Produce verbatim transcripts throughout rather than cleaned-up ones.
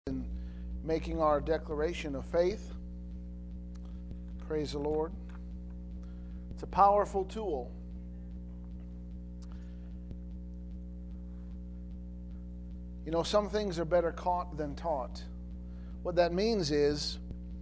in making our declaration of faith. Praise the Lord. It's a powerful tool. You know, some things are better caught than taught. What that means is,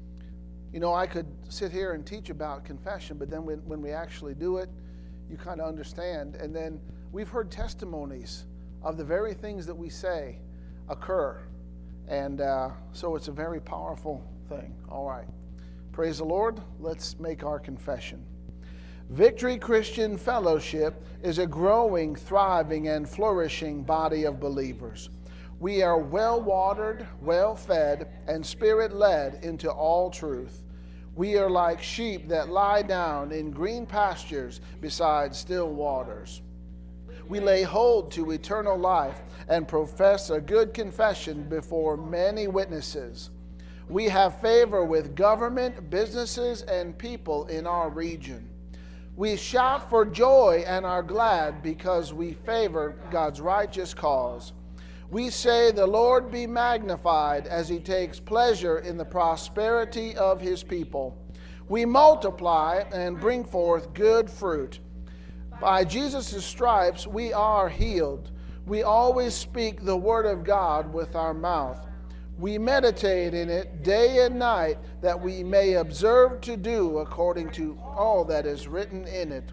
you know, I could sit here and teach about confession, but then when, when we actually do it, you kind of understand. And then we've heard testimonies of the very things that we say occur. And uh, so it's a very powerful thing. All right. Praise the Lord. Let's make our confession. Victory Christian Fellowship is a growing, thriving, and flourishing body of believers. We are well-watered, well-fed, and spirit-led into all truth. We are like sheep that lie down in green pastures beside still waters. We lay hold to eternal life and profess a good confession before many witnesses. We have favor with government, businesses, and people in our region. We shout for joy and are glad because we favor God's righteous cause. We say, the Lord be magnified as he takes pleasure in the prosperity of his people. We multiply and bring forth good fruit. By Jesus' stripes we are healed. We always speak the word of God with our mouth. We meditate in it day and night that we may observe to do according to all that is written in it.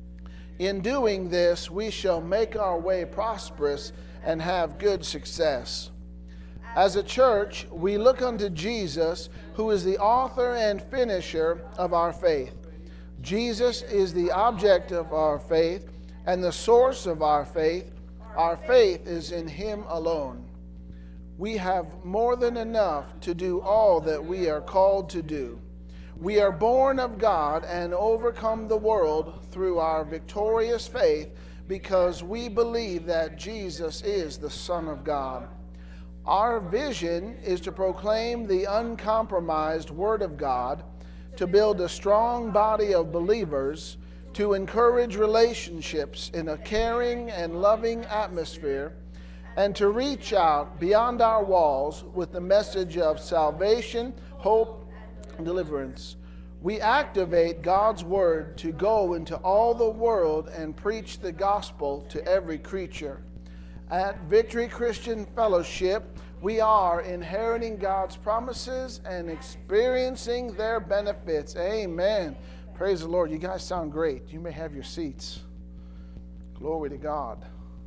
In doing this, we shall make our way prosperous and have good success. As a church, we look unto Jesus, who is the author and finisher of our faith. Jesus is the object of our faith and the source of our faith. Our faith is in him alone. We have more than enough to do all that we are called to do. We are born of God and overcome the world through our victorious faith because we believe that Jesus is the Son of God. Our vision is to proclaim the uncompromised Word of God, to build a strong body of believers, to encourage relationships in a caring and loving atmosphere, and to reach out beyond our walls with the message of salvation, hope, and deliverance. We activate God's Word to go into all the world and preach the gospel to every creature. At Victory Christian Fellowship, we are inheriting God's promises and experiencing their benefits. Amen. Praise the Lord. You guys sound great. You may have your seats. Glory to God.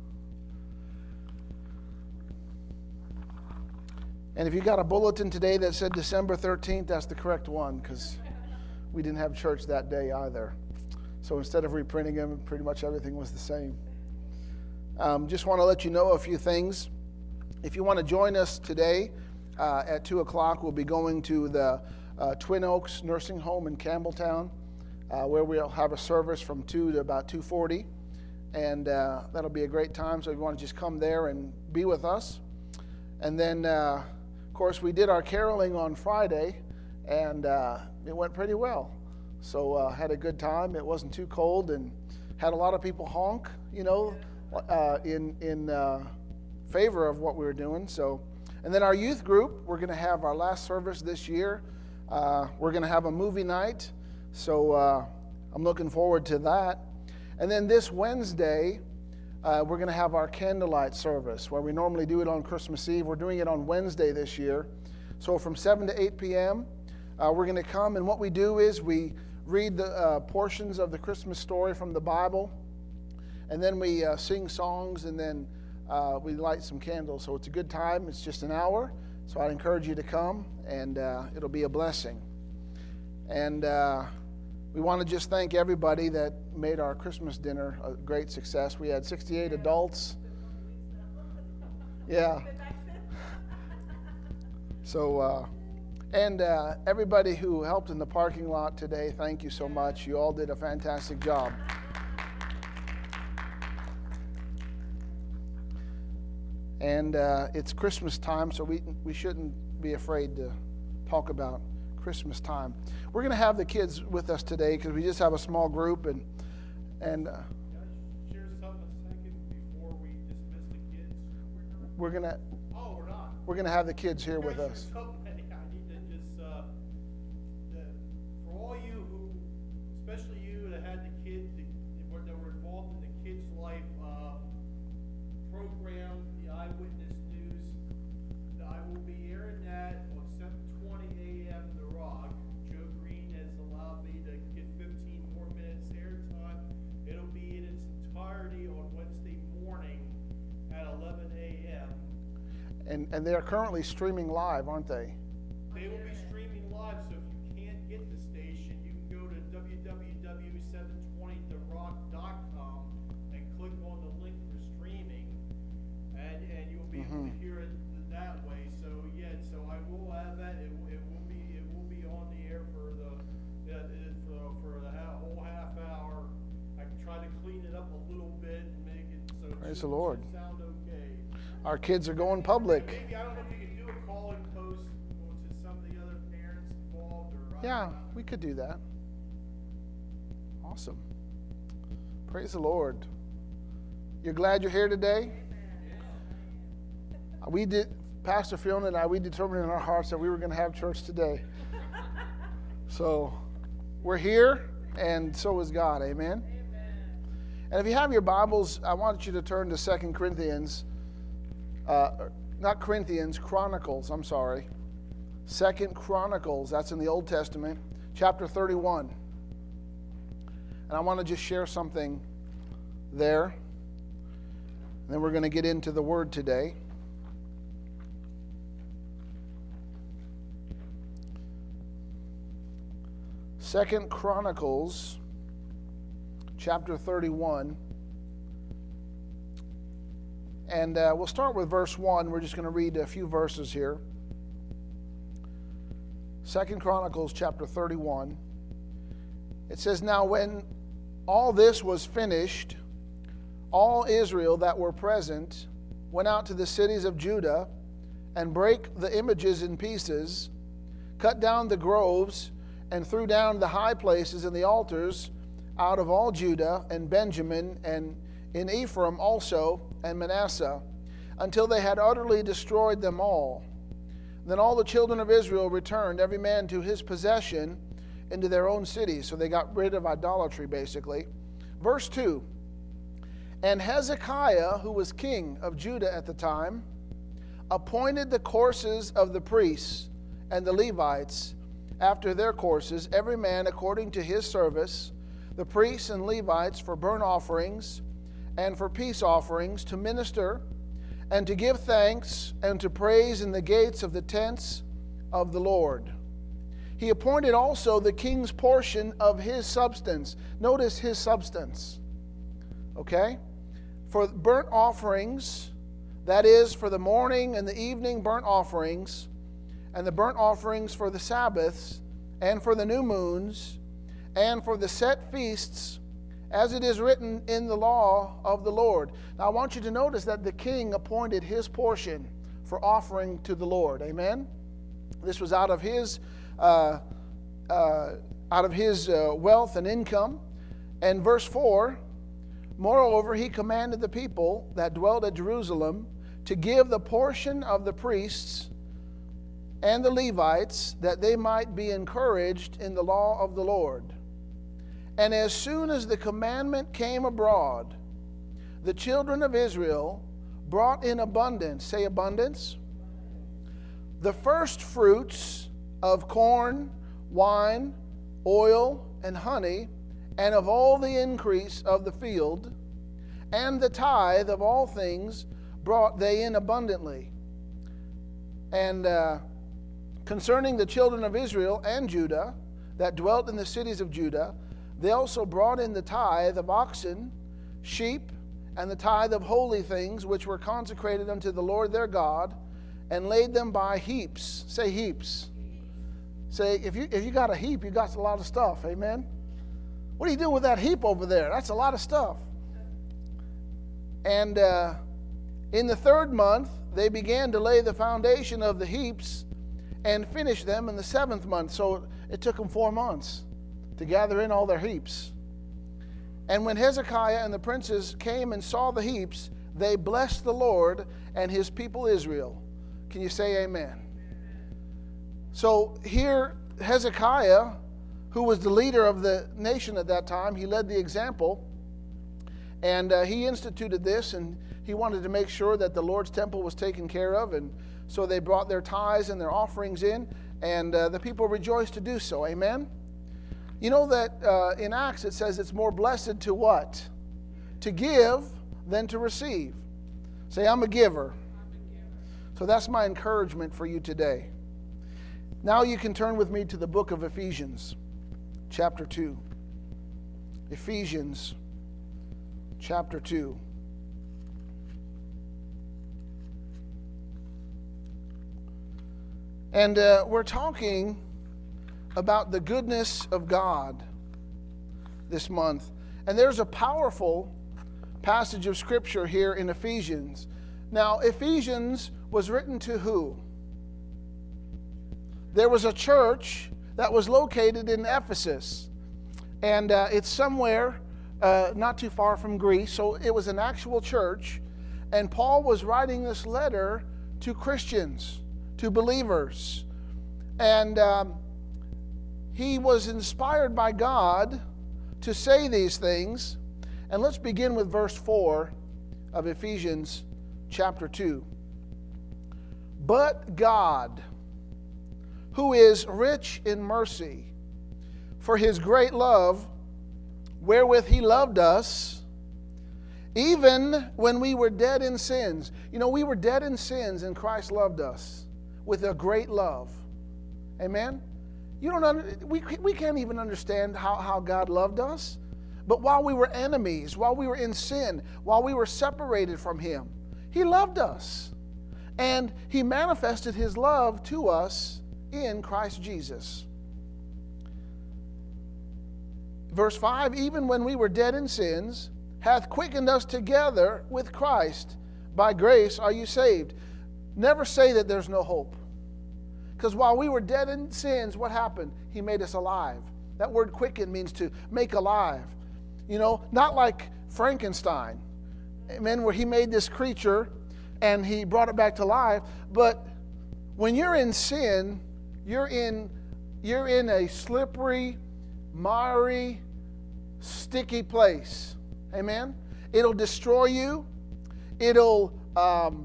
And if you got a bulletin today that said December thirteenth, that's the correct one because we didn't have church that day either. So instead of reprinting them, pretty much everything was the same. Um, just want to let you know a few things. If you want to join us today uh, at two o'clock, we'll be going to the uh, Twin Oaks Nursing Home in Campbelltown, uh, where we'll have a service from two to about two forty. And uh, that'll be a great time. So if you want to just come there and be with us. And then, uh, of course, we did our caroling on Friday, and uh, it went pretty well. So uh, had a good time. It wasn't too cold, and had a lot of people honk, you know, uh, in in uh, favor of what we were doing. So, and then our youth group, we're going to have our last service this year. Uh, we're going to have a movie night. So uh, I'm looking forward to that. And then this Wednesday, Uh, we're going to have our candlelight service where we normally do it on Christmas Eve. We're doing it on Wednesday this year. So from seven to eight p.m., uh, we're going to come. And what we do is we read the uh, portions of the Christmas story from the Bible. And then we uh, sing songs, and then uh, we light some candles. So it's a good time. It's just an hour. So I'd encourage you to come, and uh, it'll be a blessing. And uh, we want to just thank everybody that made our Christmas dinner a great success. We had sixty-eight adults. Yeah. So, uh, and uh, everybody who helped in the parking lot today, thank you so much. You all did a fantastic job. And uh, it's Christmas time, so we we shouldn't be afraid to talk about Christmas time. We're going to have the kids with us today because we just have a small group, and and uh, share something a second before we dismiss the kids? we're gonna Oh, we're not. we're going to have the kids here with us. I need to just, uh, the, for all you who, especially you that had the kids, that were, that were involved in the kids' life uh, program, the Eyewitness News, I will be airing that on seven twenty a m The Rock. Joe Green has allowed me to get fifteen more minutes airtime. It'll be in its entirety on Wednesday morning at eleven a m And, and they are currently streaming live, aren't they? They will be streaming live, so if you can't get the station, you can go to w w w dot seven twenty the rock dot com and click on the link for streaming, and, and you'll be able Mhm. to hear it that way. So yeah, so I will have that. It, it will be it will be on the air for the uh, for, for the ha- whole half hour. I can try to clean it up a little bit and make it so it Praise should, the Lord. should sound okay. Our kids are going public. Maybe, I don't know if you can do a call-in post to some of the other parents involved, or I Yeah, don't know. we could do that. Awesome. Praise the Lord. You're glad you're here today? We did, Pastor Fiona and I, we determined in our hearts that we were going to have church today. So we're here, and so is God. Amen? And if you have your Bibles, I want you to turn to Second Corinthians. Uh, not Corinthians, Chronicles, I'm sorry. Second Chronicles, that's in the Old Testament, chapter thirty-one. And I want to just share something there. And then we're going to get into the Word today. Second Chronicles, chapter thirty-one. And uh, we'll start with verse one. We're just going to read a few verses here. Second Chronicles chapter thirty-one. It says, "Now when all this was finished, all Israel that were present went out to the cities of Judah and brake the images in pieces, cut down the groves, and threw down the high places and the altars out of all Judah and Benjamin and in Ephraim also and Manasseh, until they had utterly destroyed them all. Then all the children of Israel returned, every man to his possession, into their own cities." So they got rid of idolatry, basically. Verse two, "And Hezekiah, who was king of Judah at the time, appointed the courses of the priests and the Levites after their courses, every man according to his service, the priests and Levites for burnt offerings and for peace offerings, to minister and to give thanks and to praise in the gates of the tents of the Lord. He appointed also the king's portion of his substance." Notice his substance. Okay? "For burnt offerings, that is, for the morning and the evening burnt offerings, and the burnt offerings for the Sabbaths, and for the new moons, and for the set feasts, as it is written in the law of the Lord." Now I want you to notice that the king appointed his portion for offering to the Lord. Amen? This was out of his uh, uh, out of his uh, wealth and income. And verse four, "Moreover, he commanded the people that dwelt at Jerusalem to give the portion of the priests and the Levites, that they might be encouraged in the law of the Lord. And as soon as the commandment came abroad, the children of Israel brought in abundance," say abundance, "the first fruits of corn, wine, oil, and honey, and of all the increase of the field, and the tithe of all things brought they in abundantly. And uh, concerning the children of Israel and Judah that dwelt in the cities of Judah, they also brought in the tithe of oxen, sheep, and the tithe of holy things which were consecrated unto the Lord their God, and laid them by heaps." Say heaps. Say, if you if you got a heap, you got a lot of stuff. Amen? What are you doing with that heap over there? That's a lot of stuff. "And uh, in the third month they began to lay the foundation of the heaps, and finished them in the seventh month." So it took them four months to gather in all their heaps. "And when Hezekiah and the princes came and saw the heaps, they blessed the Lord and his people Israel." Can you say amen? So here, Hezekiah, who was the leader of the nation at that time, he led the example, and uh, he instituted this, and he wanted to make sure that the Lord's temple was taken care of, and so they brought their tithes and their offerings in, and uh, the people rejoiced to do so. Amen? You know that uh, in Acts it says it's more blessed to what? To give than to receive. Say, I'm a giver. So that's my encouragement for you today. Now you can turn with me to the book of Ephesians, chapter two. Ephesians, chapter two. And uh, we're talking about the goodness of God this month. And there's a powerful passage of Scripture here in Ephesians. Now, Ephesians was written to who? There was a church that was located in Ephesus, and uh, it's somewhere uh, not too far from Greece, so it was an actual church, and Paul was writing this letter to Christians, to believers, and um, he was inspired by God to say these things. And let's begin with verse four of Ephesians chapter two. But God, who is rich in mercy, for his great love, wherewith he loved us, even when we were dead in sins. You know, we were dead in sins, and Christ loved us with a great love. Amen? You don't under, we, we can't even understand how, how God loved us. But while we were enemies, while we were in sin, while we were separated from him, he loved us. And he manifested his love to us in Christ Jesus. Verse five, even when we were dead in sins, hath quickened us together with Christ. By grace are you saved. Never say that there's no hope. Because while we were dead in sins, what happened? He made us alive. That word quicken means to make alive. You know, not like Frankenstein, amen, where he made this creature and he brought it back to life. But when you're in sin, you're in, you're in a slippery, miry, sticky place. Amen? It'll destroy you. It'll, um,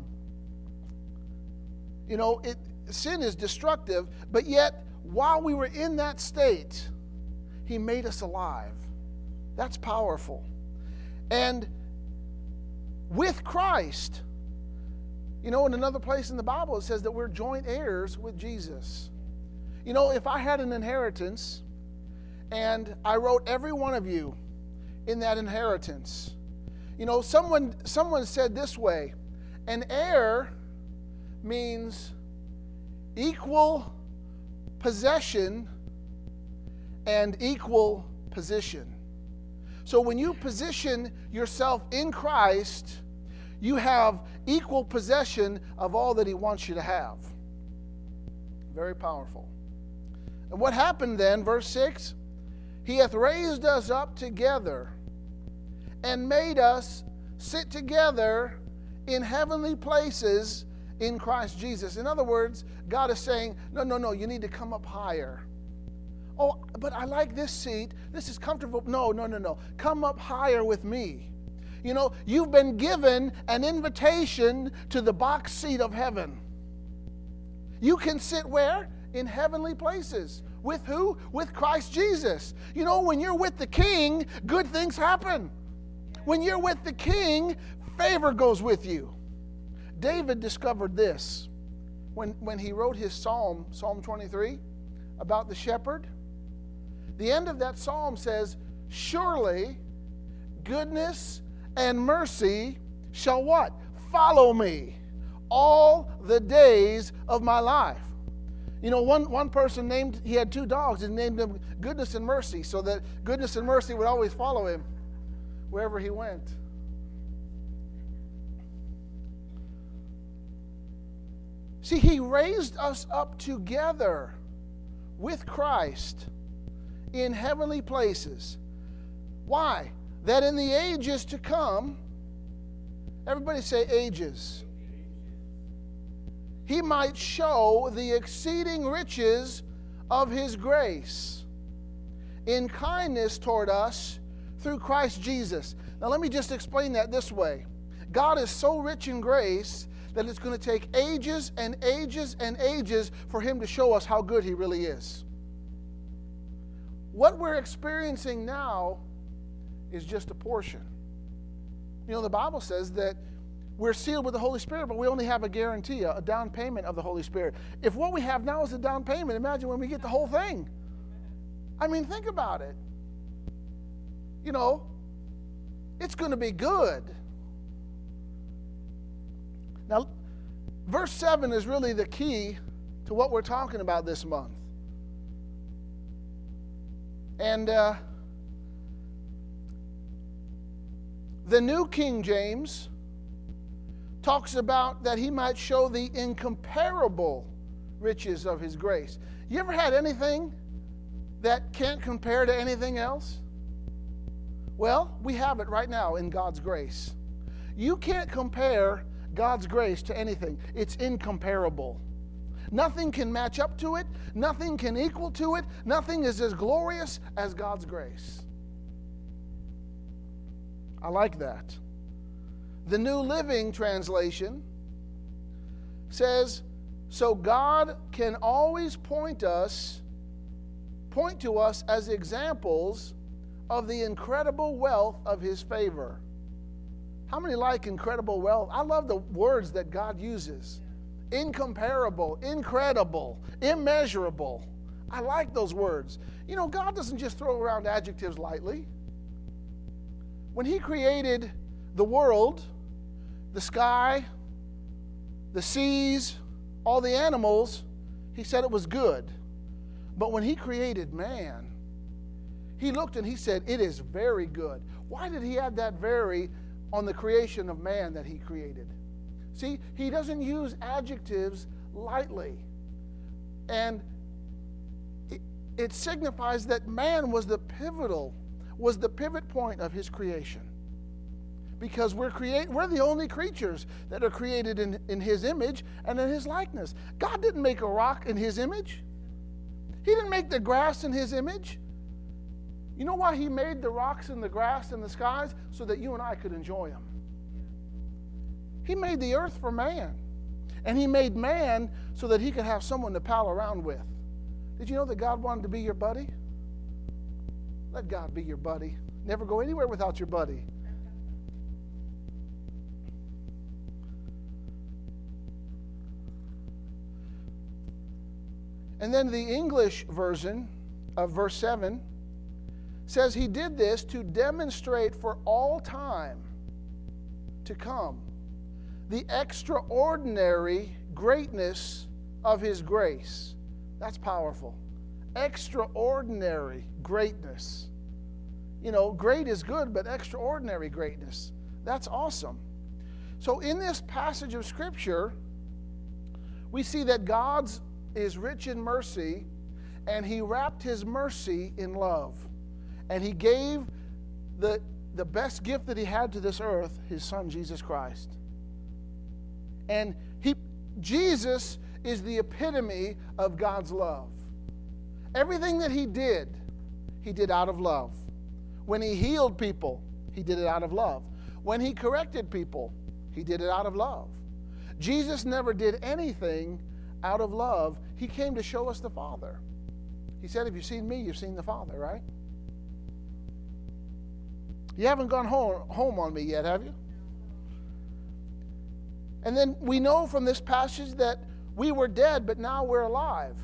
you know, it, sin is destructive, but yet while we were in that state, he made us alive. That's powerful. And with Christ, you know, in another place in the Bible, it says that we're joint heirs with Jesus. You know, if I had an inheritance and I wrote every one of you in that inheritance, you know, someone, someone said this way, an heir means equal possession and equal position. So when you position yourself in Christ, you have equal possession of all that he wants you to have. Very powerful. And what happened then, verse six? He hath raised us up together and made us sit together in heavenly places in Christ Jesus. In other words, God is saying, no, no, no, you need to come up higher. Oh, but I like this seat. This is comfortable. No, no, no, no. Come up higher with me. You know, you've been given an invitation to the box seat of heaven. You can sit where? In heavenly places. With who? With Christ Jesus. You know, when you're with the King, good things happen. When you're with the King, favor goes with you. David discovered this when, when he wrote his psalm, Psalm twenty-three, about the shepherd. The end of that psalm says, surely goodness and mercy shall what? Follow me all the days of my life. You know, one, one person named, he had two dogs and named them Goodness and Mercy, so that goodness and mercy would always follow him wherever he went. See, he raised us up together with Christ in heavenly places. Why? That in the ages to come, everybody say ages. he might show the exceeding riches of his grace in kindness toward us through Christ Jesus. Now let me just explain that this way. God is so rich in grace that it's going to take ages and ages and ages for him to show us how good he really is. What we're experiencing now is just a portion. You know, the Bible says that we're sealed with the Holy Spirit, but we only have a guarantee, a down payment of the Holy Spirit. If what we have now is a down payment, imagine when we get the whole thing. I mean, think about it. You know, it's going to be good. Now, verse seven is really the key to what we're talking about this month. And uh, the New King James talks about that he might show the incomparable riches of his grace. You ever had anything that can't compare to anything else? Well, we have it right now in God's grace. You can't compare God's grace to anything. It's incomparable. Nothing can match up to it. Nothing can equal to it. Nothing is as glorious as God's grace. I like that. The New Living Translation says, so God can always point us, point to us as examples of the incredible wealth of his favor. How many like incredible wealth? I love the words that God uses. Incomparable, incredible, immeasurable. I like those words. You know, God doesn't just throw around adjectives lightly. When he created the world, the sky, the seas, all the animals, he said it was good. But when he created man, he looked and he said, it is very good. Why did he add that very on the creation of man that he created? See, he doesn't use adjectives lightly. And it, it signifies that man was the pivotal, was the pivot point of his creation. Because we're create, we're the only creatures that are created in, in his image and in his likeness. God didn't make a rock in his image. He didn't make the grass in his image. You know why he made the rocks and the grass and the skies? So that you and I could enjoy them. He made the earth for man. And he made man so that he could have someone to pal around with. Did you know that God wanted to be your buddy? Let God be your buddy. Never go anywhere without your buddy. And then the English version of verse seven says he did this to demonstrate for all time to come the extraordinary greatness of his grace. That's powerful. Extraordinary greatness. You know, great is good, but extraordinary greatness. That's awesome. So in this passage of Scripture, we see that God's is rich in mercy, and he wrapped his mercy in love. And he gave the, the best gift that he had to this earth, his son, Jesus Christ. And he, Jesus is the epitome of God's love. Everything that he did, he did out of love. When he healed people, he did it out of love. When he corrected people, he did it out of love. Jesus never did anything out of love. He came to show us the Father. He said, if you've seen me, you've seen the Father, right? You haven't gone home, home on me yet, have you? And then we know from this passage that we were dead, but now we're alive.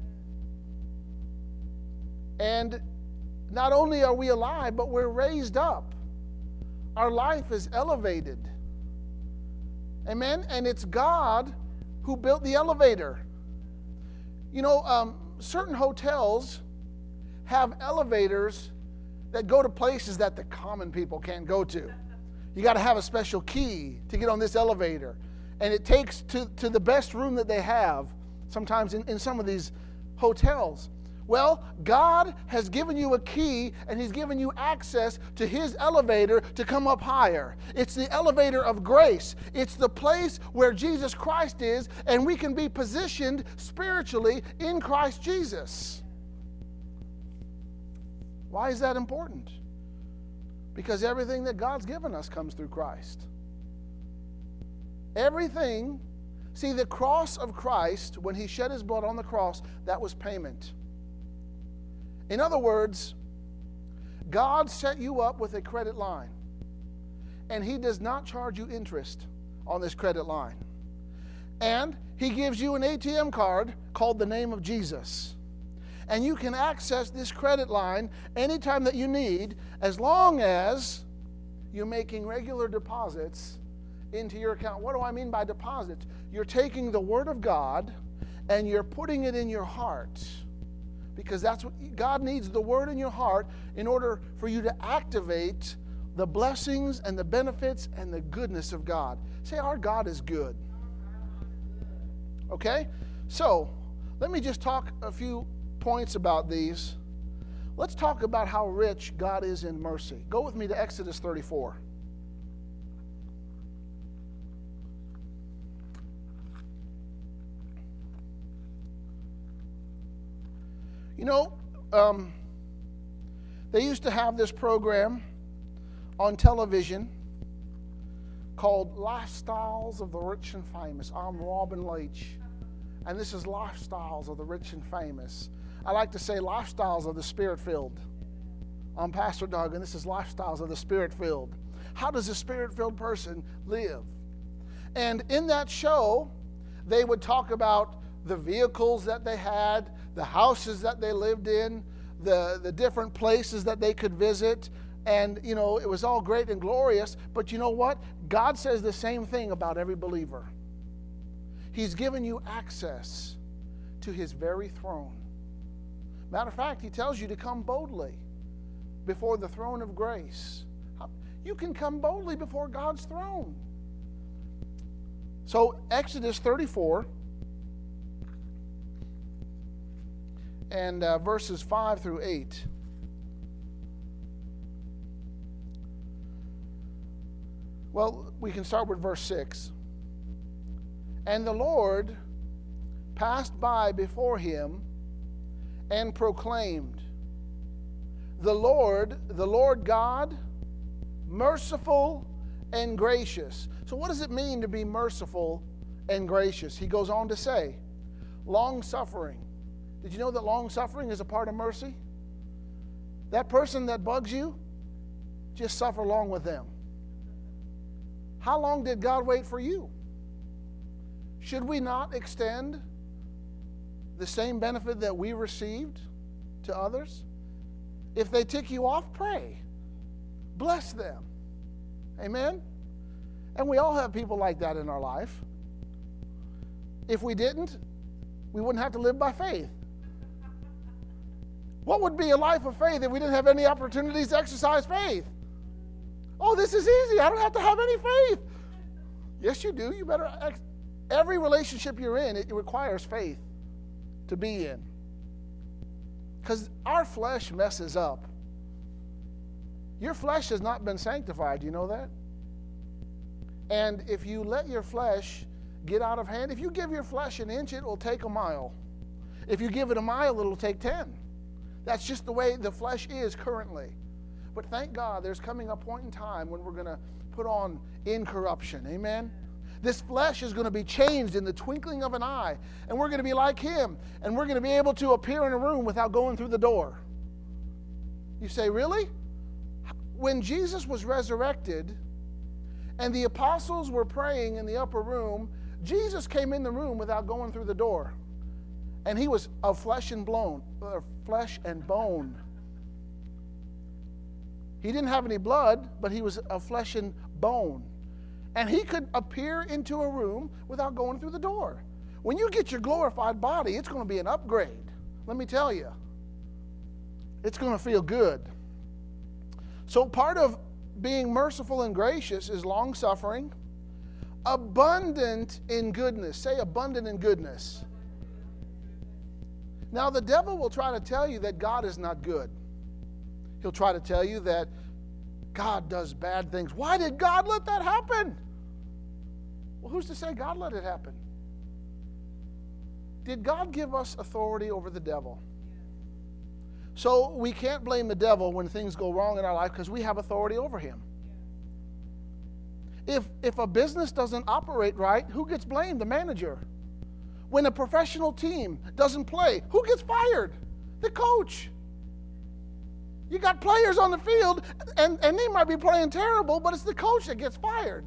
And not only are we alive, but we're raised up. Our life is elevated. Amen? And it's God who built the elevator. You know, um, certain hotels have elevators that go to places that the common people can't go to. You got to have a special key to get on this elevator. And it takes to, to the best room that they have, sometimes in, in some of these hotels. Well, God has given you a key, and He's given you access to His elevator to come up higher. It's the elevator of grace. It's the place where Jesus Christ is, and we can be positioned spiritually in Christ Jesus. Why is that important? Because everything that God's given us comes through Christ. Everything. See, the cross of Christ, when He shed His blood on the cross, that was payment. In other words, God set you up with a credit line, and He does not charge you interest on this credit line. And He gives you an A T M card called the name of Jesus. And you can access this credit line anytime that you need, as long as you're making regular deposits into your account. What do I mean by deposits? You're taking the Word of God and you're putting it in your heart. Because that's what God needs, the Word in your heart, in order for you to activate the blessings and the benefits and the goodness of God. Say, our God is good. Okay? So, let me just talk a few points about these. Let's talk about how rich God is in mercy. Go with me to Exodus thirty-four. You know, um, they used to have this program on television called Lifestyles of the Rich and Famous. I'm Robin Leach, and this is Lifestyles of the Rich and Famous. I like to say Lifestyles of the Spirit-Filled. I'm Pastor Doug, and this is Lifestyles of the Spirit-Filled. How does a Spirit-Filled person live? And in that show, they would talk about the vehicles that they had, the houses that they lived in, the, the different places that they could visit. And, you know, it was all great and glorious. But you know what? God says the same thing about every believer. He's given you access to His very throne. Matter of fact, He tells you to come boldly before the throne of grace. You can come boldly before God's throne. So, Exodus thirty-four. And uh, verses five through eight. Well, we can start with verse six. And the Lord passed by before him and proclaimed, The Lord, the Lord God, merciful and gracious. So what does it mean to be merciful and gracious? He goes on to say, long-suffering. Did you know that long-suffering is a part of mercy? That person that bugs you, just suffer along with them. How long did God wait for you? Should we not extend the same benefit that we received to others? If they tick you off, pray. Bless them. Amen? And we all have people like that in our life. If we didn't, we wouldn't have to live by faith. What would be a life of faith if we didn't have any opportunities to exercise faith? Oh, this is easy. I don't have to have any faith. Yes, you do. You better. Ex- Every relationship you're in, it requires faith to be in. Because our flesh messes up. Your flesh has not been sanctified. You know that? And if you let your flesh get out of hand, if you give your flesh an inch, it will take a mile. If you give it a mile, it'll take ten. That's just the way the flesh is currently. But thank God there's coming a point in time when we're going to put on incorruption. Amen? This flesh is going to be changed in the twinkling of an eye. And we're going to be like Him. And we're going to be able to appear in a room without going through the door. You say, really? When Jesus was resurrected and the apostles were praying in the upper room, Jesus came in the room without going through the door. And He was of flesh and bone, uh, flesh and bone. He didn't have any blood, but He was of flesh and bone. And He could appear into a room without going through the door. When you get your glorified body, it's going to be an upgrade. Let me tell you. It's going to feel good. So part of being merciful and gracious is long-suffering, abundant in goodness. Say abundant in goodness. Now, the devil will try to tell you that God is not good. He'll try to tell you that God does bad things. Why did God let that happen? Well, who's to say God let it happen? Did God give us authority over the devil? So we can't blame the devil when things go wrong in our life because we have authority over him. If, if a business doesn't operate right, who gets blamed? The manager. When a professional team doesn't play, who gets fired? The coach. You got players on the field, and, and they might be playing terrible, but it's the coach that gets fired.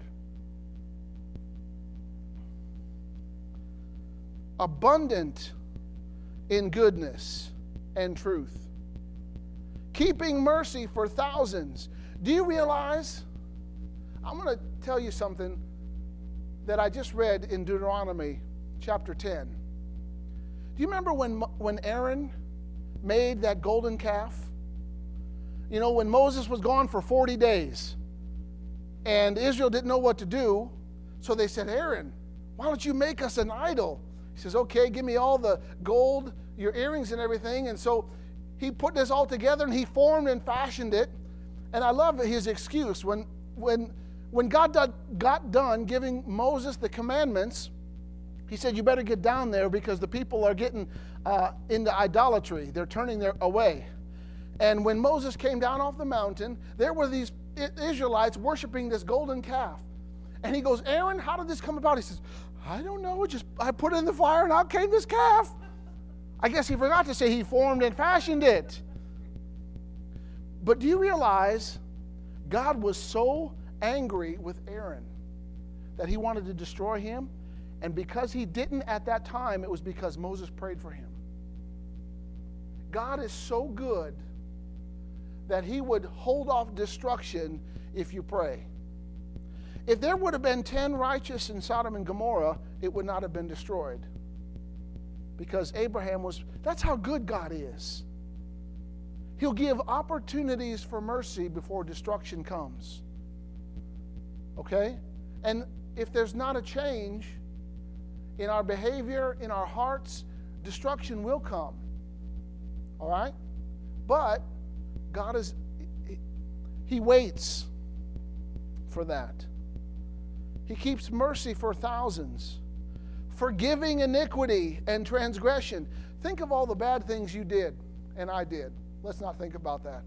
Abundant in goodness and truth. Keeping mercy for thousands. Do you realize? I'm going to tell you something that I just read in Deuteronomy chapter ten. Do you remember when, when Aaron made that golden calf? You know, when Moses was gone for forty days and Israel didn't know what to do, so they said, Aaron, why don't you make us an idol? He says, okay, give me all the gold, your earrings and everything. And so he put this all together and he formed and fashioned it. And I love his excuse. When, when, when God did, got done giving Moses the commandments, he said, you better get down there because the people are getting uh, into idolatry. They're turning their away. And when Moses came down off the mountain, there were these Israelites worshiping this golden calf. And he goes, Aaron, how did this come about? He says, I don't know. Just I put it in the fire and out came this calf. I guess he forgot to say he formed and fashioned it. But do you realize God was so angry with Aaron that he wanted to destroy him? And because he didn't at that time, it was because Moses prayed for him. God is so good that he would hold off destruction if you pray. If there would have been ten righteous in Sodom and Gomorrah, it would not have been destroyed. Because Abraham was, that's how good God is. He'll give opportunities for mercy before destruction comes. Okay? And if there's not a change in our behavior, in our hearts, destruction will come. All right? But God is, he waits for that. He keeps mercy for thousands, forgiving iniquity and transgression. Think of all the bad things you did and I did. Let's not think about that.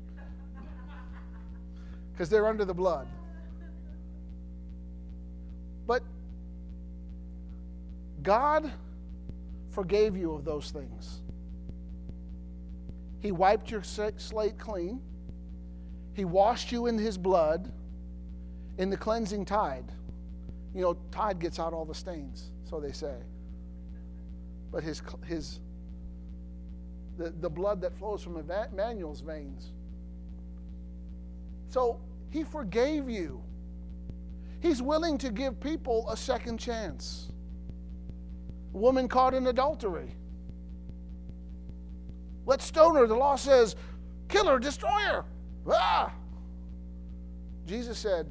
Because they're under the blood. But God forgave you of those things. He wiped your slate clean. He washed you in his blood in the cleansing tide. You know, tide gets out all the stains, so they say. But his his the, the blood that flows from Emmanuel's veins. So he forgave you. He's willing to give people a second chance. A woman caught in adultery. Let's stone her. The law says, kill her, destroy her. Ah! Jesus said,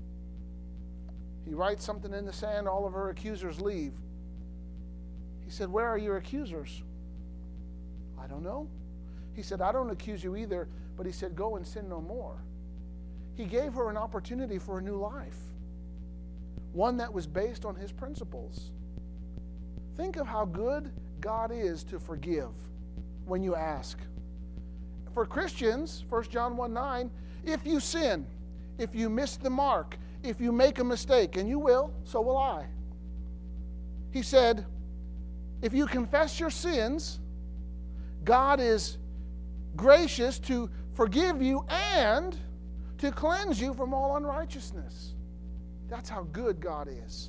he writes something in the sand, all of her accusers leave. He said, where are your accusers? I don't know. He said, I don't accuse you either, but he said, go and sin no more. He gave her an opportunity for a new life, one that was based on his principles. Think of how good God is to forgive when you ask. For Christians, First John one nine, if you sin, if you miss the mark, if you make a mistake, and you will, so will I. He said, if you confess your sins, God is gracious to forgive you and to cleanse you from all unrighteousness. That's how good God is.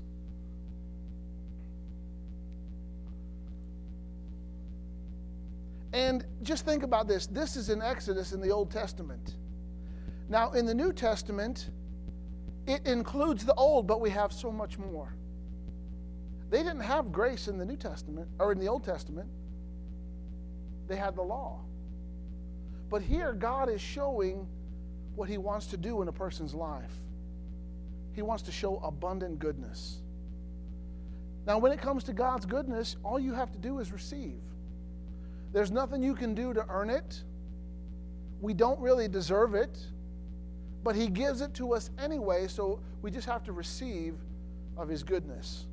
And just think about this. This is in Exodus in the Old Testament. Now, in the New Testament, it includes the Old, but we have so much more. They didn't have grace in the New Testament, or in the Old Testament. They had the law. But here, God is showing what he wants to do in a person's life. He wants to show abundant goodness. Now, when it comes to God's goodness, all you have to do is receive. There's nothing you can do to earn it. We don't really deserve it, but He gives it to us anyway, so we just have to receive of His goodness.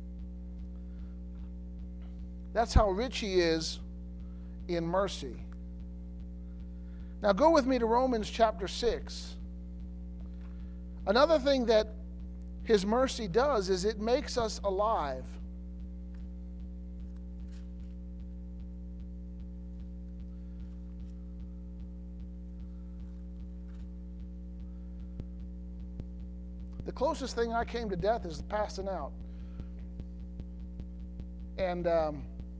That's how rich He is in mercy. Now go with me to Romans chapter six. Another thing that His mercy does is it makes us alive. The closest thing I came to death is passing out. And um,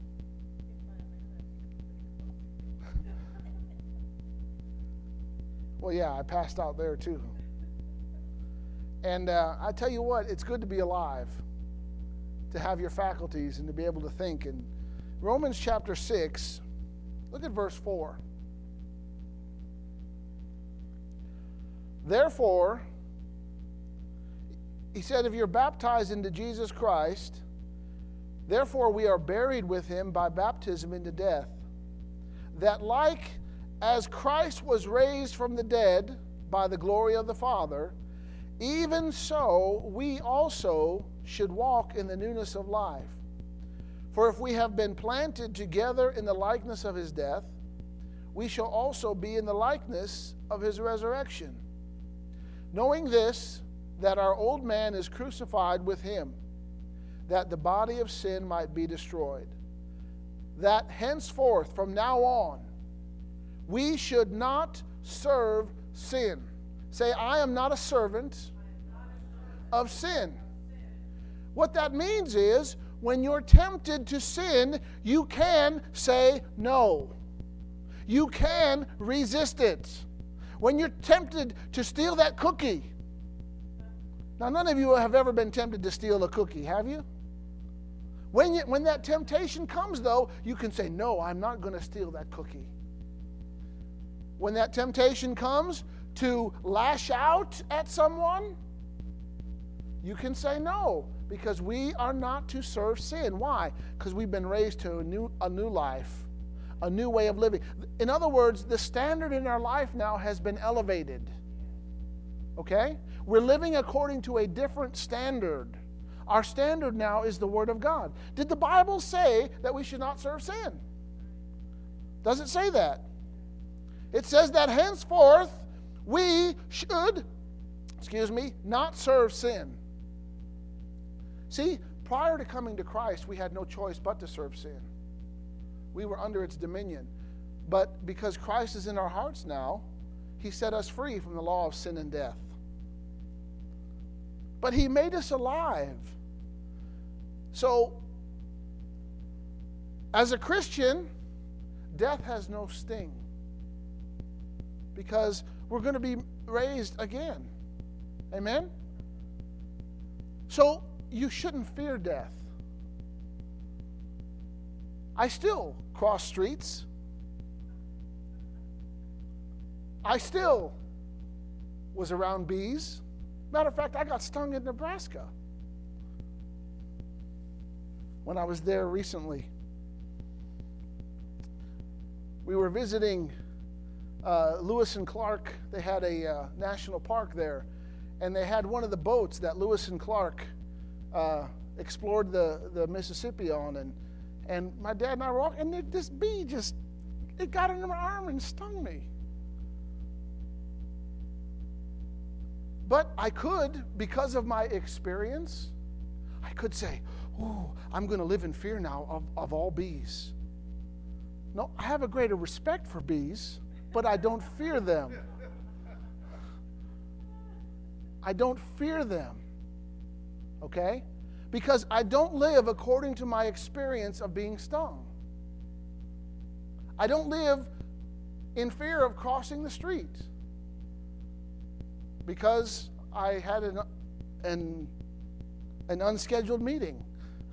well, yeah, I passed out there too. And uh, I tell you what, it's good to be alive, to have your faculties and to be able to think. And Romans chapter six, look at verse four. Therefore, he said, if you're baptized into Jesus Christ, therefore we are buried with Him by baptism into death, that like as Christ was raised from the dead by the glory of the Father, even so we also should walk in the newness of life. For if we have been planted together in the likeness of His death, we shall also be in the likeness of His resurrection. Knowing this, that our old man is crucified with Him, that the body of sin might be destroyed, that henceforth, from now on, we should not serve sin. Say, I am not a servant of sin. What that means is, when you're tempted to sin, you can say no. You can resist it. When you're tempted to steal that cookie, now, none of you have ever been tempted to steal a cookie, have you? When, you, when that temptation comes, though, you can say, no, I'm not going to steal that cookie. When that temptation comes to lash out at someone, you can say no, because we are not to serve sin. Why? Because we've been raised to a new, a new life, a new way of living. In other words, the standard in our life now has been elevated. Okay? We're living according to a different standard. Our standard now is the Word of God. Did the Bible say that we should not serve sin? Does it say that? It says that henceforth we should, excuse me, not serve sin. See, prior to coming to Christ, we had no choice but to serve sin. We were under its dominion. But because Christ is in our hearts now, He set us free from the law of sin and death. But He made us alive. So, as a Christian, death has no sting, because we're going to be raised again. Amen? So, you shouldn't fear death. I still cross streets. I still was around bees. Matter of fact, I got stung in Nebraska when I was there recently. We were visiting uh, Lewis and Clark. They had a uh, national park there, and they had one of the boats that Lewis and Clark uh, explored the, the Mississippi on, and and my dad and I were walking, and it, this bee just, it got into my arm and stung me. But I could, because of my experience, I could say, ooh, I'm going to live in fear now of, of all bees. No, I have a greater respect for bees, but I don't fear them. I don't fear them. Okay? Because I don't live according to my experience of being stung. I don't live in fear of crossing the street, because I had an, an, an unscheduled meeting.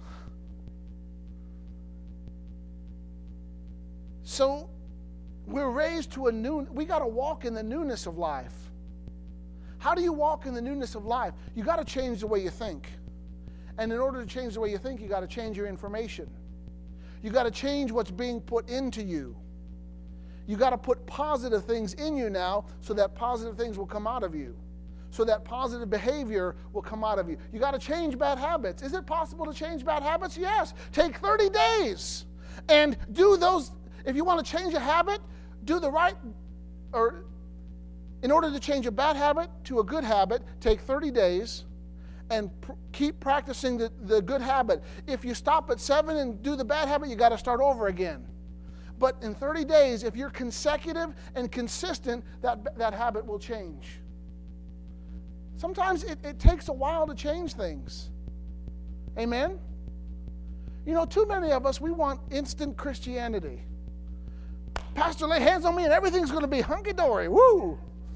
So we're raised to a new, we got to walk in the newness of life. How do you walk in the newness of life? You got to change the way you think. And in order to change the way you think, you got to change your information. You got to change what's being put into you. You got to put positive things in you now so that positive things will come out of you. So that positive behavior will come out of you. You got to change bad habits. Is it possible to change bad habits? Yes. Take thirty days and do those. If you want to change a habit, do the right, or in order to change a bad habit to a good habit, take thirty days and pr- keep practicing the, the good habit. If you stop at seven and do the bad habit, you got to start over again. But in thirty days, if you're consecutive and consistent, that, that habit will change. Sometimes it, it takes a while to change things. Amen? You know, too many of us, we want instant Christianity. Pastor, lay hands on me and everything's going to be hunky-dory. Woo!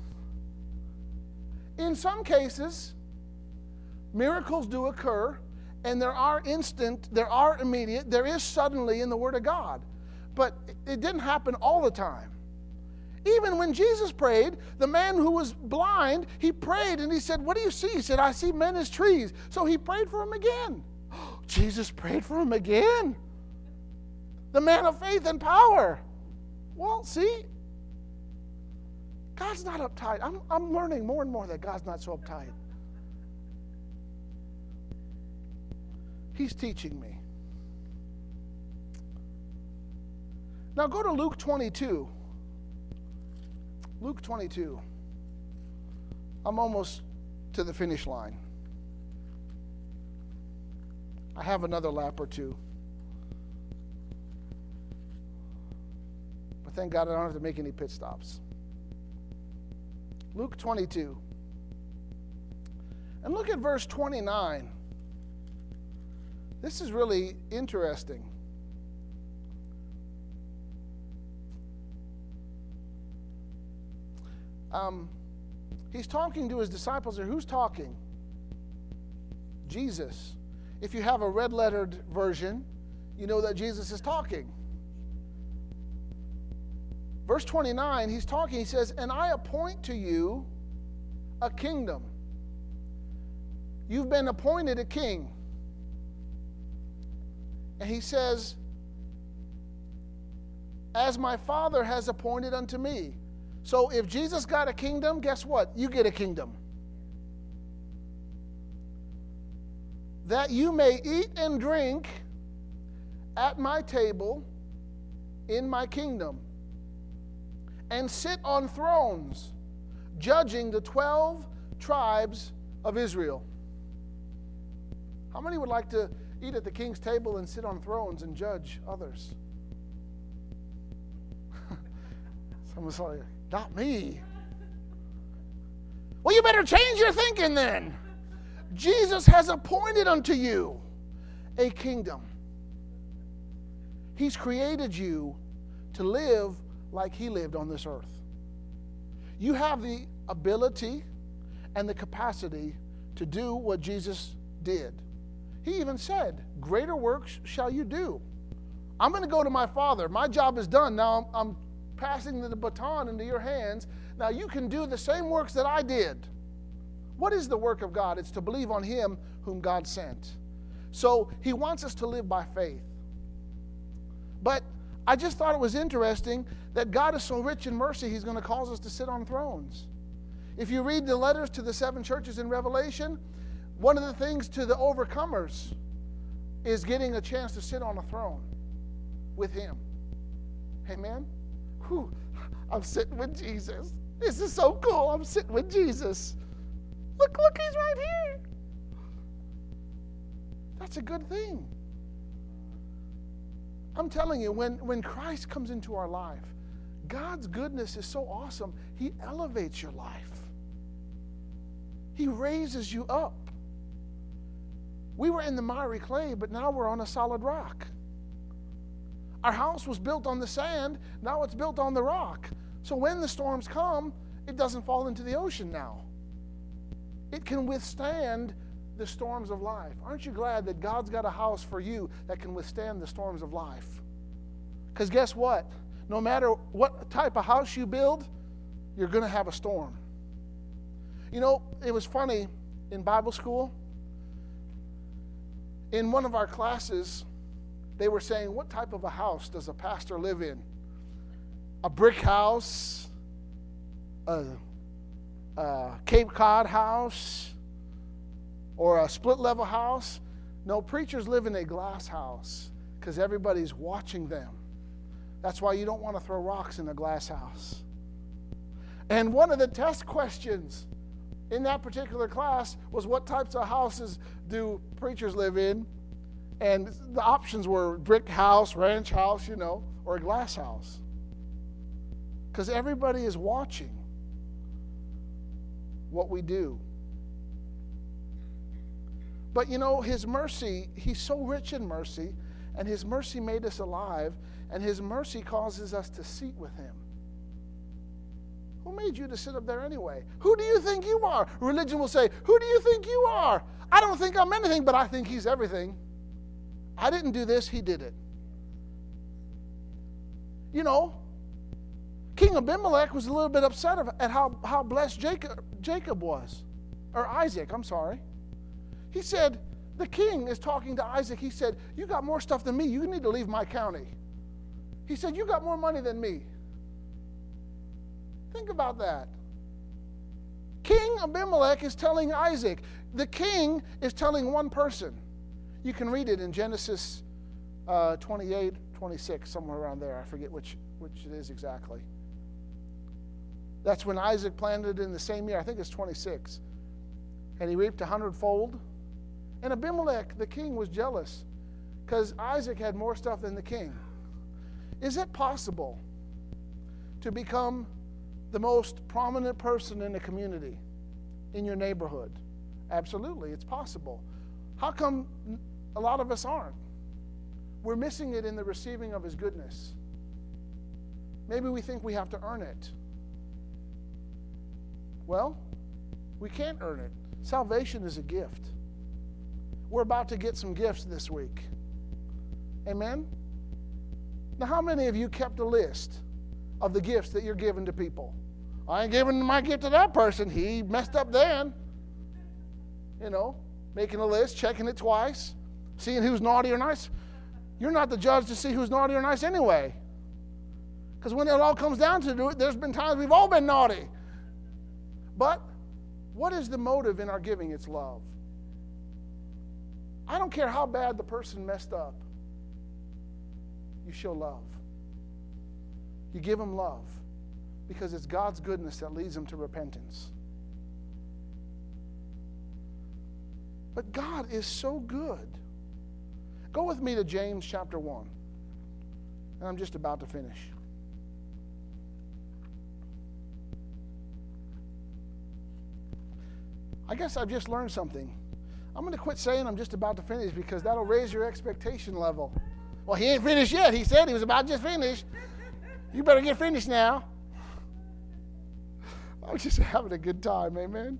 In some cases, miracles do occur, and there are instant, there are immediate, there is suddenly in the Word of God. But it didn't happen all the time. Even when Jesus prayed, the man who was blind, he prayed and he said, what do you see? He said, I see men as trees. So he prayed for him again. Jesus prayed for him again. The man of faith and power. Well, see, God's not uptight. I'm, I'm learning more and more that God's not so uptight. He's teaching me. Now go to Luke twenty-two. Luke twenty-two. I'm almost to the finish line. I have another lap or two. But thank God I don't have to make any pit stops. Luke twenty-two. And look at verse twenty-nine. This is really interesting. Um, he's talking to his disciples here. Who's talking? Jesus. If you have a red-lettered version, you know that Jesus is talking. Verse twenty-nine, he's talking. He says, and I appoint to you a kingdom. You've been appointed a king. And he says, as my Father has appointed unto me. So if Jesus got a kingdom, guess what? You get a kingdom. That you may eat and drink at my table in my kingdom, and sit on thrones, judging the twelve tribes of Israel. How many would like to eat at the king's table and sit on thrones and judge others? Someone's like, not me. Well, you better change your thinking then. Jesus has appointed unto you a kingdom. He's created you to live like he lived on this earth. You have the ability and the capacity to do what Jesus did. He even said, greater works shall you do. I'm going to go to my Father. My job is done. Now I'm, I'm passing the baton into your hands. Now you can do the same works that I did. What is the work of God? It's to believe on him whom God sent. So he wants us to live by faith. But I just thought it was interesting that God is so rich in mercy, he's going to cause us to sit on thrones. If you read the letters to the seven churches in Revelation, one of the things to the overcomers is getting a chance to sit on a throne with him. Amen? Whew, I'm sitting with Jesus. This is so cool. I'm sitting with Jesus. Look, look, he's right here. That's a good thing. I'm telling you, when, when Christ comes into our life, God's goodness is so awesome. He elevates your life. He raises you up. We were in the miry clay, but now we're on a solid rock. Our house was built on the sand, now it's built on the rock. So when the storms come, it doesn't fall into the ocean now. It can withstand the storms of life. Aren't you glad that God's got a house for you that can withstand the storms of life? Because guess what? No matter what type of house you build, you're going to have a storm. You know, it was funny in Bible school. In one of our classes, they were saying, what type of a house does a pastor live in? A brick house? A, a Cape Cod house? Or a split-level house? No, preachers live in a glass house because everybody's watching them. That's why you don't want to throw rocks in a glass house. And one of the test questions in that particular class was, what types of houses do preachers live in? And the options were brick house, ranch house, you know, or a glass house. Because everybody is watching what we do. But you know, His mercy, He's so rich in mercy, and His mercy made us alive, and His mercy causes us to seat with Him. Who made you to sit up there anyway? Who do you think you are? Religion will say, who do you think you are? I don't think I'm anything, but I think He's everything. I didn't do this, He did it. You know, King Abimelech was a little bit upset at how, how blessed Jacob, Jacob was. Or Isaac, I'm sorry. He said, the king is talking to Isaac. He said, you got more stuff than me. You need to leave my county. He said, you got more money than me. Think about that. King Abimelech is telling Isaac. The king is telling one person. You can read it in Genesis uh, twenty-eight, twenty-six, somewhere around there. I forget which, which it is exactly. That's when Isaac planted in the same year. I think it's twenty-six. And he reaped a hundredfold. And Abimelech, the king, was jealous because Isaac had more stuff than the king. Is it possible to become the most prominent person in the community, in your neighborhood? Absolutely, it's possible. How come a lot of us aren't? We're missing it in the receiving of His goodness. Maybe we think we have to earn it. Well, we can't earn it. Salvation is a gift. We're about to get some gifts this week. Amen? Now, how many of you kept a list of the gifts that you're giving to people? I ain't giving my gift to that person. He messed up then. You know, making a list, checking it twice, seeing who's naughty or nice. You're not the judge to see who's naughty or nice anyway. Because when it all comes down to it, there's been times we've all been naughty. But what is the motive in our giving? It's love. I don't care how bad the person messed up. You show love. You give them love because it's God's goodness that leads them to repentance. But God is so good. Go with me to James chapter one. And I'm just about to finish. I guess I've just learned something. I'm going to quit saying I'm just about to finish because that'll raise your expectation level. Well, he ain't finished yet. He said he was about to just finish. You better get finished now. I was just having a good time, amen.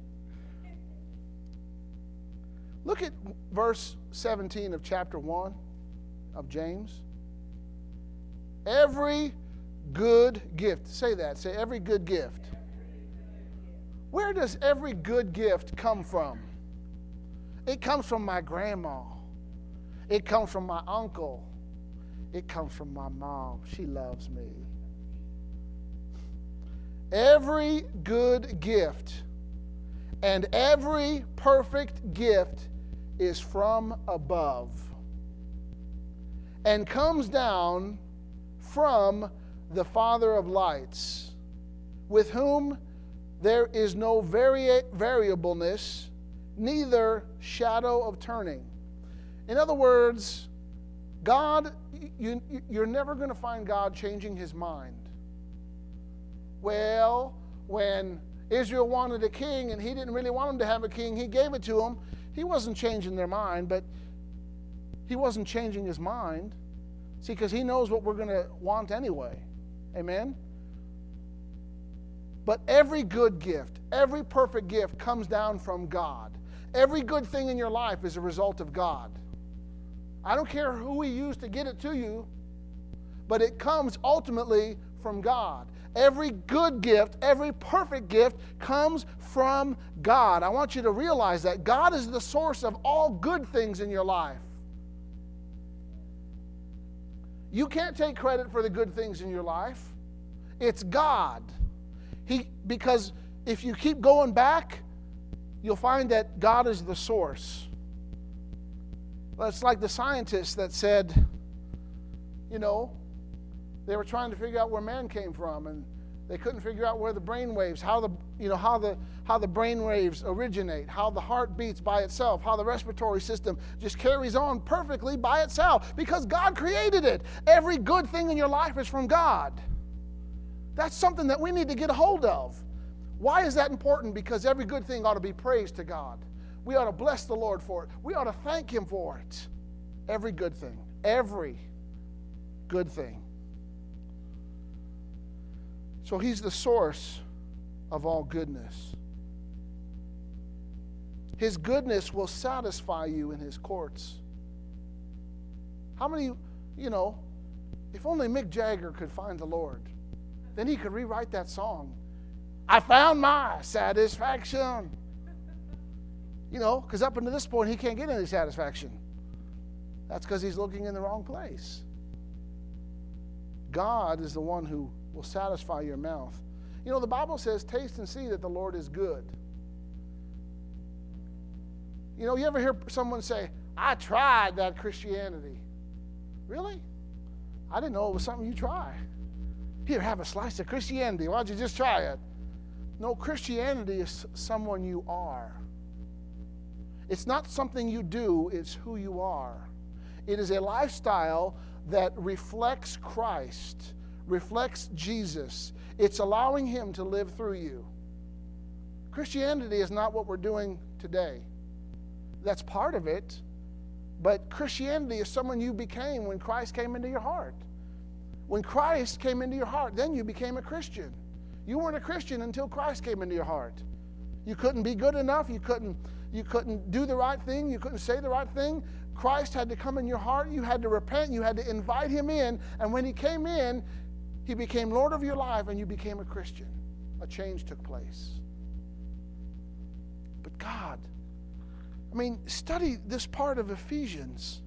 Look at verse seventeen of chapter one of James. Every good gift. Say that. Say every good gift. Where does every good gift come from? It comes from my grandma. It comes from my uncle. It comes from my mom. She loves me. Every good gift and every perfect gift is from above and comes down from the Father of lights, with whom there is no vari- variableness, neither shadow of turning. In other words, God, you, you're never going to find God changing His mind. Well, when Israel wanted a king and He didn't really want them to have a king, He gave it to them. He wasn't changing their mind, but He wasn't changing His mind. See, because He knows what we're going to want anyway. Amen? But every good gift, every perfect gift comes down from God. Every good thing in your life is a result of God. I don't care who He used to get it to you, but it comes ultimately from God. Every good gift, every perfect gift comes from God. I want you to realize that. God is the source of all good things in your life. You can't take credit for the good things in your life. It's God. He, because if you keep going back, you'll find that God is the source. Well, it's like the scientists that said, you know, they were trying to figure out where man came from, and they couldn't figure out where the brain waves, how the, you know, how the how the brain waves originate, how the heart beats by itself, how the respiratory system just carries on perfectly by itself, because God created it. Every good thing in your life is from God. That's something that we need to get a hold of. Why is that important? Because every good thing ought to be praised to God. We ought to bless the Lord for it. We ought to thank Him for it. Every good thing. Every good thing. So He's the source of all goodness. His goodness will satisfy you in His courts. How many, you know, if only Mick Jagger could find the Lord, then he could rewrite that song. I found my satisfaction. You know, because up until this point, he can't get any satisfaction. That's because he's looking in the wrong place. God is the one who will satisfy your mouth. You know, the Bible says, taste and see that the Lord is good. You know, you ever hear someone say, I tried that Christianity. Really? I didn't know it was something you try. Here, have a slice of Christianity. Why don't you just try it? No, Christianity is someone you are. It's not something you do, it's who you are. It is a lifestyle that reflects Christ, reflects Jesus. It's allowing Him to live through you. Christianity is not what we're doing today. That's part of it. But Christianity is someone you became when Christ came into your heart. When Christ came into your heart, then you became a Christian. You weren't a Christian until Christ came into your heart. You couldn't be good enough. You couldn't, you couldn't do the right thing. You couldn't say the right thing. Christ had to come in your heart. You had to repent. You had to invite Him in. And when He came in, He became Lord of your life, and you became a Christian. A change took place. But God, I mean, study this part of Ephesians.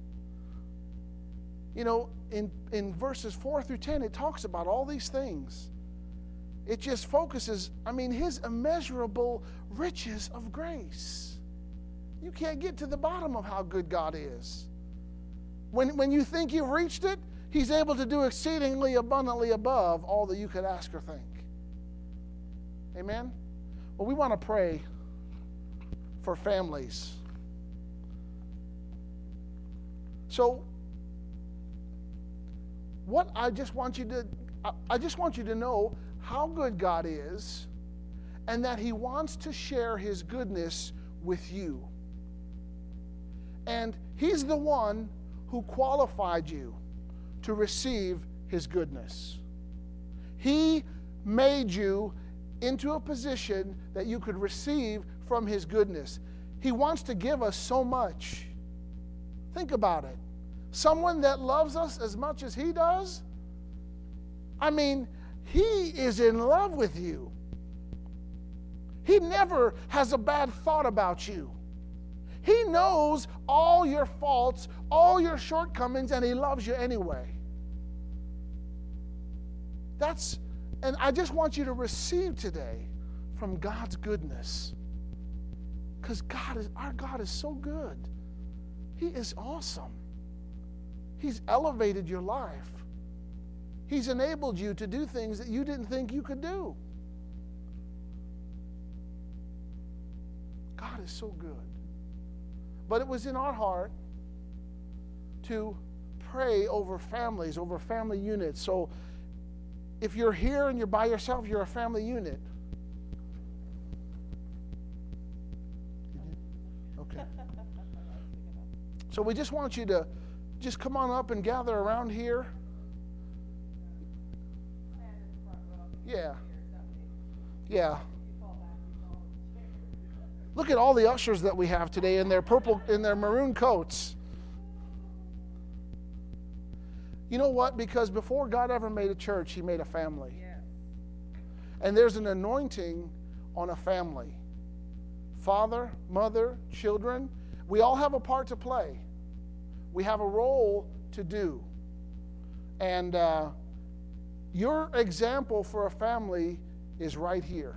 You know, in, in verses four through ten, it talks about all these things. It just focuses, I mean, His immeasurable riches of grace. You can't get to the bottom of how good God is. When, when you think you've reached it, He's able to do exceedingly abundantly above all that you could ask or think. Amen? Well, we want to pray for families. So, what I just want you to, I just want you to know how good God is, and that He wants to share His goodness with you. And He's the one who qualified you to receive His goodness. He made you into a position that you could receive from His goodness. He wants to give us so much. Think about it. Someone that loves us as much as He does, I mean, He is in love with you. He never has a bad thought about you. He knows all your faults, all your shortcomings, and He loves you anyway. That's, and I just want you to receive today from God's goodness. Because God is, our God is so good. He is awesome. He's elevated your life. He's enabled you to do things that you didn't think you could do. God is so good. But it was in our heart to pray over families, over family units. So if you're here and you're by yourself, you're a family unit. Okay. So we just want you to just come on up and gather around here. Yeah. Yeah. Look at all the ushers that we have today in their purple, in their maroon coats. You know what? Because before God ever made a church, He made a family. Yeah. And there's an anointing on a family. Father, mother, children, we all have a part to play. We have a role to do. And uh, your example for a family is right here.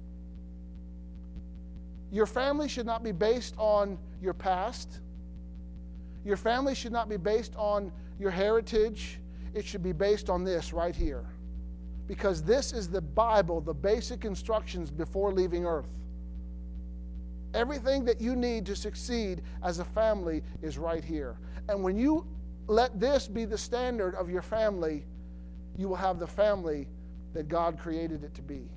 Your family should not be based on your past. Your family should not be based on your heritage. It should be based on this right here. Because this is the Bible, the basic instructions before leaving earth. Everything that you need to succeed as a family is right here. And when you let this be the standard of your family, you will have the family that God created it to be.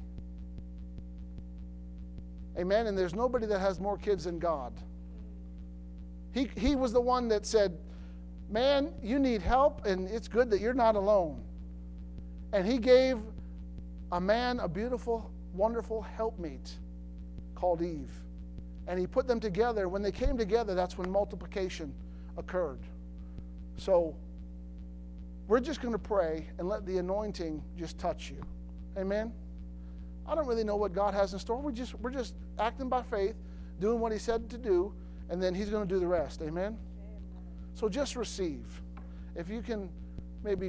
Amen? And there's nobody that has more kids than God. He, he was the one that said, man, you need help, and it's good that you're not alone. And he gave a man a beautiful, wonderful helpmeet called Eve. And he put them together. When they came together, that's when multiplication occurred. So we're just going to pray and let the anointing just touch you. Amen? I don't really know what God has in store. We're just, we're just acting by faith, doing what he said to do, and then he's going to do the rest. Amen? So just receive. If you can maybe